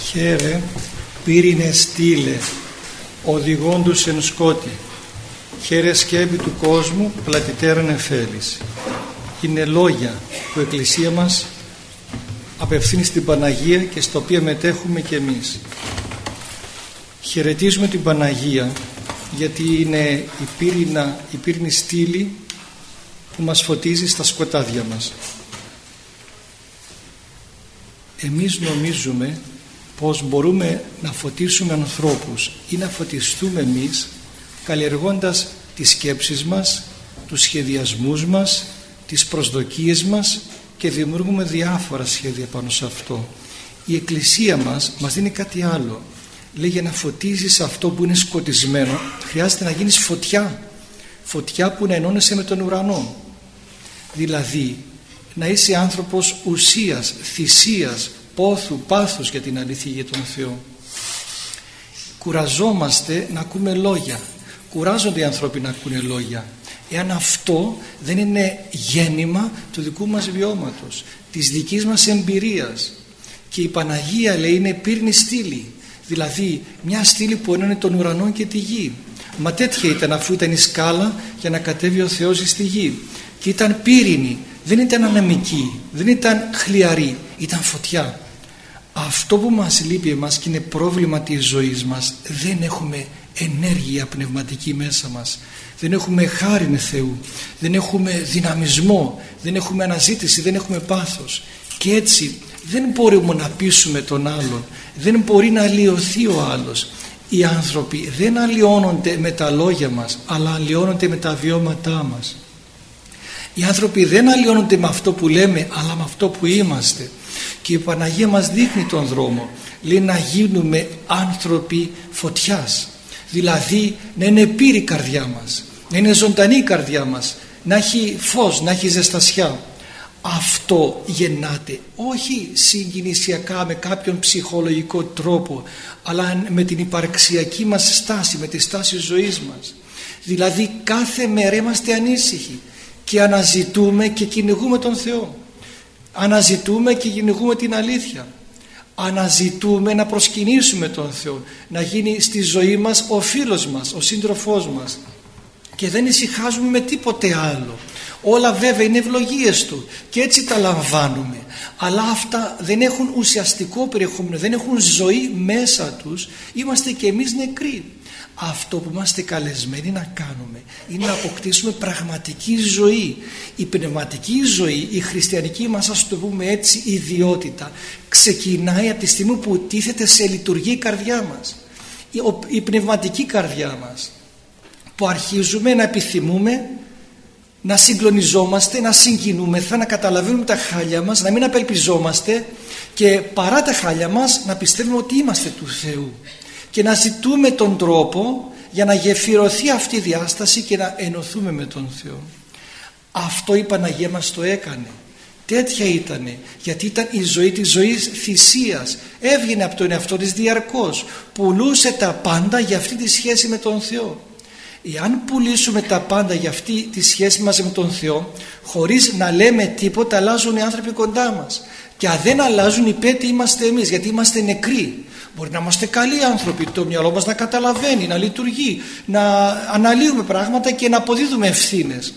Χαίρε πύρινε στήλε, οδηγόντους εν σκότη. Χαίρε σκέπη του κόσμου, πλατιτέραν εφέλης. Είναι λόγια που η Εκκλησία μας απευθύνει στην Παναγία και στα οποία μετέχουμε και εμείς. Χαιρετίζουμε την Παναγία γιατί είναι η πύρινη στήλη που μας φωτίζει στα σκοτάδια μας. Εμείς νομίζουμε πως μπορούμε να φωτίσουμε ανθρώπους ή να φωτιστούμε εμείς καλλιεργώντας τις σκέψεις μας, τους σχεδιασμούς μας, τις προσδοκίες μας και δημιουργούμε διάφορα σχέδια πάνω σε αυτό. Η Εκκλησία μας δίνει κάτι άλλο. Λέει, για να φωτίζεις αυτό που είναι σκοτισμένο χρειάζεται να γίνεις φωτιά. Φωτιά που να ενώνεσαι με τον ουρανό. Δηλαδή να είσαι άνθρωπος ουσίας, θυσίας, πόθου, πάθους για την αλήθεια, για τον Θεό. Κουραζόμαστε να ακούμε λόγια. Κουράζονται οι άνθρωποι να ακούνε λόγια. Εάν αυτό δεν είναι γέννημα του δικού μας βιώματος, της δικής μας εμπειρίας. Και η Παναγία, λέει, είναι πύρινη στήλη. Δηλαδή μια στήλη που ενώνει τον ουρανό και τη γη. Μα τέτοια ήταν, αφού ήταν η σκάλα για να κατέβει ο Θεός στη γη. Και ήταν πύρινη, δεν ήταν ανεμική, δεν ήταν χλιαρή, ήταν φωτιά. Αυτό που μας λείπει εμάς και είναι πρόβλημα της ζωής μας, δεν έχουμε ενέργεια πνευματική μέσα μας, δεν έχουμε χάριν Θεού, δεν έχουμε δυναμισμό, δεν έχουμε αναζήτηση, δεν έχουμε πάθος. Και έτσι δεν μπορούμε να πείσουμε τον άλλον, δεν μπορεί να αλλοιωθεί ο άλλος. Οι άνθρωποι δεν αλλοιώνονται με τα λόγια μας, αλλά αλλοιώνονται με τα βιώματά μας. Οι άνθρωποι δεν αλλοιώνονται με αυτό που λέμε, αλλά με αυτό που είμαστε. Και η Παναγία μας δείχνει τον δρόμο. Λέει να γίνουμε άνθρωποι φωτιάς. Δηλαδή να είναι πύρη η καρδιά μας, να είναι ζωντανή η καρδιά μας, να έχει φως, να έχει ζεστασιά. Αυτό γεννάται όχι συγκινησιακά με κάποιον ψυχολογικό τρόπο, αλλά με την υπαρξιακή μας στάση, με τη στάση ζωής μας. Δηλαδή κάθε μέρα είμαστε ανήσυχοι και αναζητούμε και κυνηγούμε τον Θεό. Αναζητούμε και κυνηγούμε την αλήθεια. Αναζητούμε να προσκυνήσουμε τον Θεό, να γίνει στη ζωή μας ο φίλος μας, ο σύντροφός μας. Και δεν ησυχάζουμε με τίποτε άλλο. Όλα βέβαια είναι ευλογίες Του και έτσι τα λαμβάνουμε. Αλλά αυτά δεν έχουν ουσιαστικό περιεχόμενο, δεν έχουν ζωή μέσα τους. Είμαστε και εμείς νεκροί. Αυτό που είμαστε καλεσμένοι να κάνουμε είναι να αποκτήσουμε πραγματική ζωή. Η πνευματική ζωή, η χριστιανική μας, ας το πούμε έτσι, ιδιότητα ξεκινάει από τη στιγμή που τίθεται σε λειτουργία η καρδιά μας, η πνευματική καρδιά μας, που αρχίζουμε να επιθυμούμε να συγκλονιζόμαστε, να συγκινούμεθα, να καταλαβαίνουμε τα χάλια μας, να μην απελπιζόμαστε και παρά τα χάλια μας να πιστεύουμε ότι είμαστε του Θεού και να ζητούμε τον τρόπο για να γεφυρωθεί αυτή η διάσταση και να ενωθούμε με τον Θεό. Αυτό η Παναγία μας το έκανε. Τέτοια ήτανε, γιατί ήταν η ζωή της ζωής θυσίας. Έβγαινε από τον εαυτό της διαρκώς, πουλούσε τα πάντα για αυτή τη σχέση με τον Θεό. Εάν πουλήσουμε τα πάντα για αυτή τη σχέση μας με τον Θεό, χωρίς να λέμε τίποτα, αλλάζουν οι άνθρωποι κοντά μας. Και αν δεν αλλάζουν, υπέτειοι είμαστε εμείς, γιατί είμαστε νεκροί. Μπορεί να είμαστε καλοί άνθρωποι, το μυαλό μας να καταλαβαίνει, να λειτουργεί, να αναλύουμε πράγματα και να αποδίδουμε ευθύνες.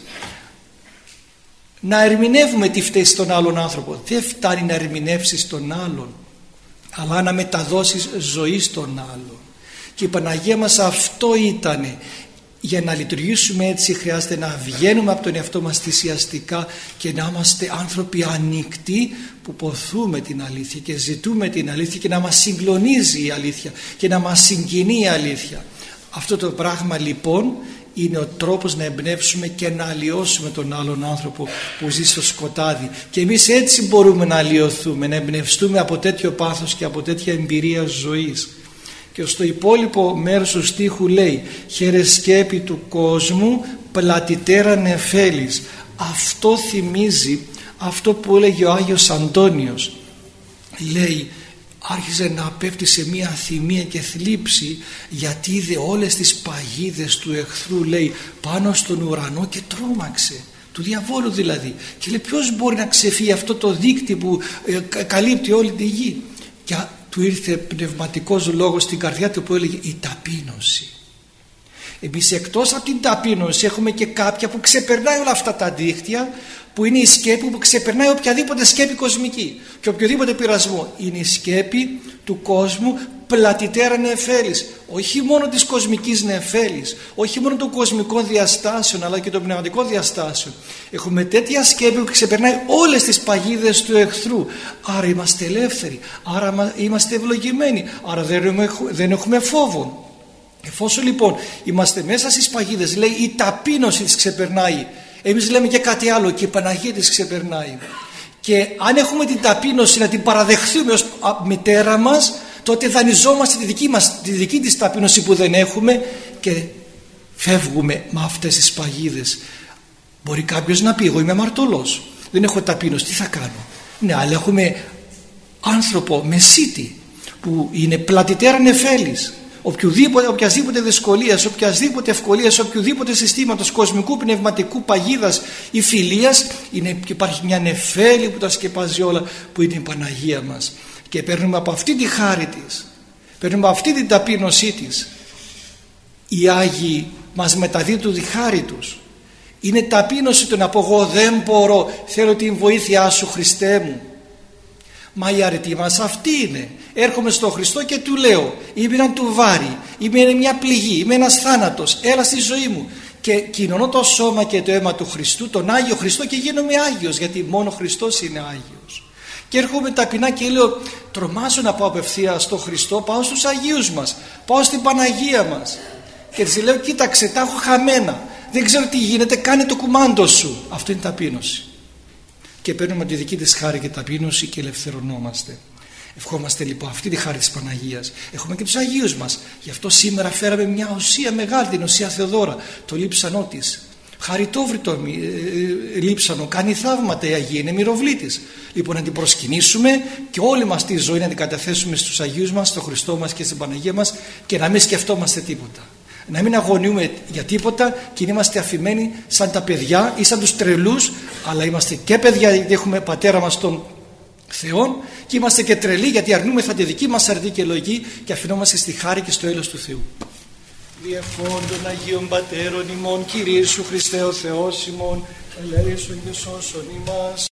Να ερμηνεύουμε τι φταίει στον άλλον άνθρωπο. Δεν φτάνει να ερμηνεύσεις τον άλλον, αλλά να μεταδώσεις ζωή στον άλλον. Και η Παναγία μας αυτό ήτανε. Για να λειτουργήσουμε έτσι χρειάζεται να βγαίνουμε από τον εαυτό μας θυσιαστικά και να είμαστε άνθρωποι ανοιχτοί που ποθούμε την αλήθεια και ζητούμε την αλήθεια και να μας συγκλονίζει η αλήθεια και να μας συγκινεί η αλήθεια. Αυτό το πράγμα λοιπόν είναι ο τρόπος να εμπνεύσουμε και να αλλοιώσουμε τον άλλον άνθρωπο που ζει στο σκοτάδι. Και εμείς έτσι μπορούμε να αλλοιωθούμε, να εμπνευστούμε από τέτοιο πάθος και από τέτοια εμπειρία ζωής. Και στο υπόλοιπο μέρος του στίχου λέει «Χαίρε σκέπη του κόσμου, πλατιτέραν εφέλης». Αυτό θυμίζει αυτό που έλεγε ο Άγιος Αντώνιος. Λέει, άρχισε να πέφτει σε μια θυμία και θλίψη, γιατί είδε όλες τις παγίδες του εχθρού, λέει, πάνω στον ουρανό και τρόμαξε. Του διαβόλου δηλαδή. Και λέει, ποιος μπορεί να ξεφύγει αυτό το δίκτυ που καλύπτει όλη τη γη. Και του του ήρθε πνευματικός λόγος στην καρδιά του που έλεγε η ταπείνωση. Εμείς εκτός από την ταπείνωση έχουμε και κάποια που ξεπερνάει όλα αυτά τα δίχτυα, που είναι η σκέπη που ξεπερνάει οποιαδήποτε σκέπη κοσμική και οποιοδήποτε πειρασμό. Είναι η σκέπη του κόσμου πλατιτέρα νεφέλης, όχι μόνο της κοσμικής νεφέλης, όχι μόνο των κοσμικών διαστάσεων, αλλά και των πνευματικών διαστάσεων. Έχουμε τέτοια σκέπη που ξεπερνάει όλες τις παγίδες του εχθρού. Άρα είμαστε ελεύθεροι, άρα είμαστε ευλογημένοι, άρα δεν έχουμε φόβο. Εφόσον λοιπόν είμαστε μέσα στις παγίδες, λέει η ταπείνωση της ξεπερνάει. Εμείς λέμε και κάτι άλλο, και η Παναγία της ξεπερνάει. Και αν έχουμε την ταπείνωση να την παραδεχθούμε ως μητέρα μας, τότε δανειζόμαστε τη δική της ταπείνωση που δεν έχουμε και φεύγουμε με αυτές τις παγίδες. Μπορεί κάποιος να πει, εγώ είμαι αμαρτωλός, δεν έχω ταπείνωση, τι θα κάνω? Ναι, αλλά έχουμε άνθρωπο μεσίτη που είναι πλατιτέρα νεφέλης. Οποιασδήποτε δυσκολίας, οποιασδήποτε ευκολίας, οποιοδήποτε συστήματος κοσμικού, πνευματικού, παγίδας ή φιλίας, και υπάρχει μια νεφέλη που τα σκεπάζει όλα, που είναι η Παναγία μας, και παίρνουμε από αυτή τη χάρη της, παίρνουμε από αυτή την ταπείνωσή της. Οι Άγιοι μας μεταδίδουν τη χάρη τους. Είναι ταπείνωση το να πω εγώ δεν μπορώ, θέλω την βοήθειά σου Χριστέ μου. Μα η αρετή μας αυτή είναι. Έρχομαι στον Χριστό και του λέω, είμαι ένα τουβάρι, είμαι μια πληγή, είμαι ένας θάνατος, έλα στη ζωή μου. Και κοινωνώ το σώμα και το αίμα του Χριστού, τον Άγιο Χριστό, και γίνομαι Άγιος, γιατί μόνο Χριστός είναι Άγιος. Και έρχομαι ταπεινά και λέω, τρομάζω να πάω απευθεία στον Χριστό, πάω στους Αγίους μας, πάω στην Παναγία μας. Και της λέω, κοίταξε, τα έχω χαμένα, δεν ξέρω τι γίνεται, κάνε το κουμάντο σου. Αυτό είναι ταπείνωση. Και παίρνουμε τη δική της χάρη και ταπείνωση και ελευθερωνόμαστε. Ευχόμαστε λοιπόν αυτή τη χάρη της Παναγίας. Έχουμε και τους Αγίους μας. Γι' αυτό σήμερα φέραμε μια οσία μεγάλη, την οσία Θεοδώρα, το λείψανό της. Χαριτόβριτο λείψανο, κάνει θαύματα η Αγία, είναι μυροβλήτης. Λοιπόν, να την προσκυνήσουμε και όλη μας τη ζωή να την καταθέσουμε στους Αγίους μας, στον Χριστό μας και στην Παναγία μας, και να μην σκεφτόμαστε τίποτα. Να μην αγωνιούμε για τίποτα και να είμαστε αφημένοι σαν τα παιδιά ή σαν τους τρελούς, αλλά είμαστε και παιδιά γιατί έχουμε πατέρα μας τον Θεό, και είμαστε και τρελοί γιατί αρνούμεθα τη δική μας αρετή και λογική και αφινόμαστε στη χάρη και στο έλεος του Θεού. Διευχών των Αγίων Πατέρων ημών, Κύριε Ιησού Χριστέ ο Θεός ημών, ελέησον και σώσον ημάς.